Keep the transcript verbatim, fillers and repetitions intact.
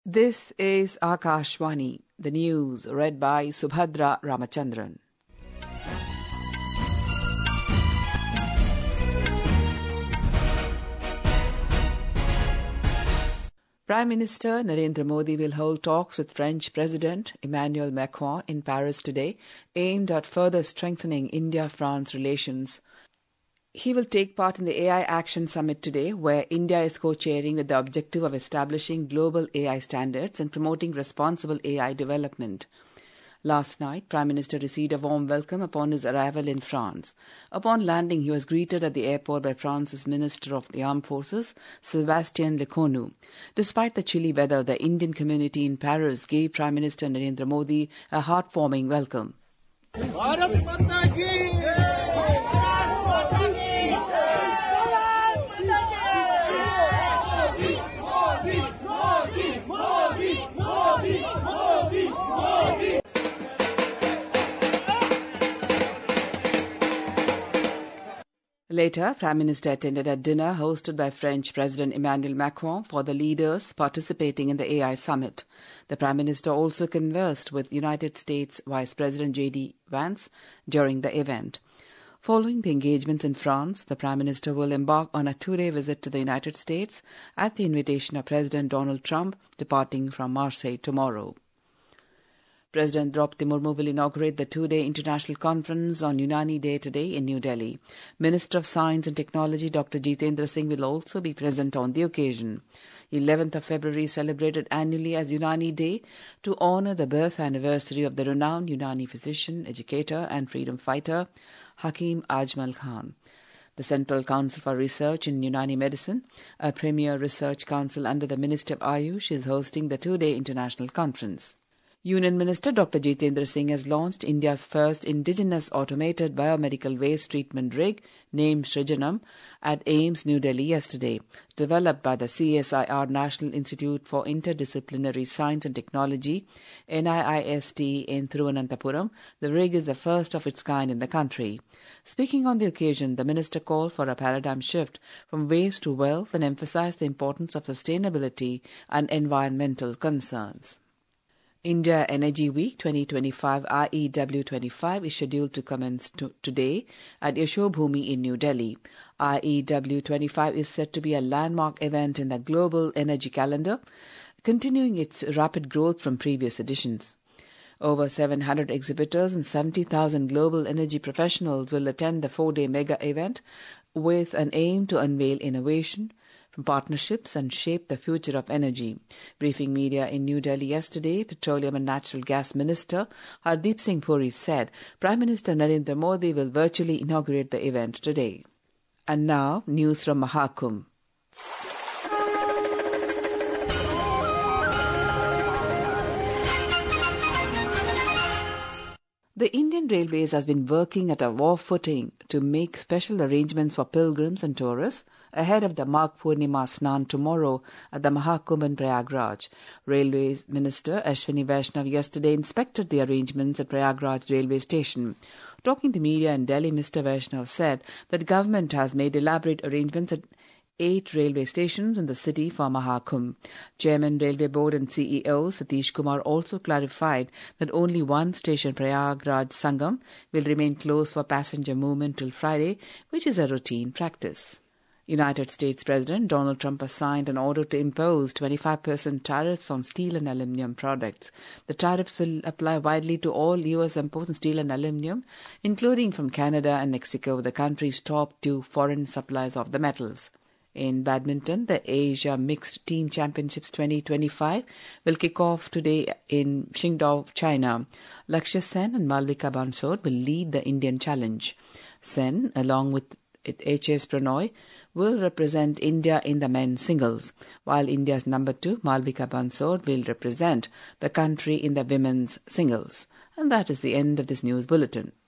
This is Akashvani, the news read by Subhadra Ramachandran. Prime Minister Narendra Modi will hold talks with French President Emmanuel Macron in Paris today, aimed at further strengthening India-France relations. He will take part in the A I Action Summit today, where India is co-chairing with the objective of establishing global A I standards and promoting responsible A I development. Last night, Prime Minister received a warm welcome upon his arrival in France. Upon landing, he was greeted at the airport by France's Minister of the Armed Forces, Sébastien Lecornu. Despite the chilly weather, the Indian community in Paris gave Prime Minister Narendra Modi a heartwarming welcome. Bharat Mata ki! Later, Prime Minister attended a dinner hosted by French President Emmanuel Macron for the leaders participating in the A I summit. The Prime Minister also conversed with United States Vice President J D Vance during the event. Following the engagements in France, the Prime Minister will embark on a two-day visit to the United States at the invitation of President Donald Trump, departing from Marseille tomorrow. President Draupadi Murmu will inaugurate the two-day international conference on Unani Day today in New Delhi. Minister of Science and Technology Doctor Jitendra Singh will also be present on the occasion. eleventh of February is celebrated annually as Unani Day to honor the birth anniversary of the renowned Unani physician, educator and freedom fighter Hakim Ajmal Khan. The Central Council for Research in Unani Medicine, a premier research council under the Ministry of Ayush, is hosting the two-day international conference. Union Minister Doctor Jitendra Singh has launched India's first indigenous automated biomedical waste treatment rig named Srijanam at AIIMS New Delhi yesterday. Developed by the C S I R National Institute for Interdisciplinary Science and Technology, N I I S T, in Thiruvananthapuram, the rig is the first of its kind in the country. Speaking on the occasion, the minister called for a paradigm shift from waste to wealth and emphasized the importance of sustainability and environmental concerns. India Energy Week twenty twenty-five I E W twenty-five is scheduled to commence to today at Yashobhoomi in New Delhi. I E W twenty-five is said to be a landmark event in the global energy calendar, continuing its rapid growth from previous editions. Over seven hundred exhibitors and seventy thousand global energy professionals will attend the four-day mega event with an aim to unveil innovation, from partnerships and shape the future of energy. Briefing media in New Delhi yesterday, Petroleum and Natural Gas Minister Hardeep Singh Puri said Prime Minister Narendra Modi will virtually inaugurate the event today. And now, news from Mahakumbh. The Indian Railways has been working at a war footing to make special arrangements for pilgrims and tourists ahead of the Magh Purnima Snan tomorrow at the Mahakumbh in Prayagraj. Railways Minister Ashwini Vaishnav yesterday inspected the arrangements at Prayagraj railway station. Talking to media in Delhi, Mister Vaishnav said that government has made elaborate arrangements at eight railway stations in the city for Mahakumbh. Chairman Railway Board and C E O Satish Kumar also clarified that only one station, Prayagraj Sangam, will remain closed for passenger movement till Friday, which is a routine practice. United States President Donald Trump has signed an order to impose twenty-five percent tariffs on steel and aluminium products. The tariffs will apply widely to all U S imports in steel and aluminium, including from Canada and Mexico, the country's top two foreign suppliers of the metals. In badminton, the Asia Mixed Team Championships twenty twenty-five will kick off today in Qingdao, China. Lakshya Sen and Malvika Bansod will lead the Indian challenge. Sen, along with H S Pranoy, will represent India in the men's singles, while India's number two, Malvika Bansod, will represent the country in the women's singles. And that is the end of this news bulletin.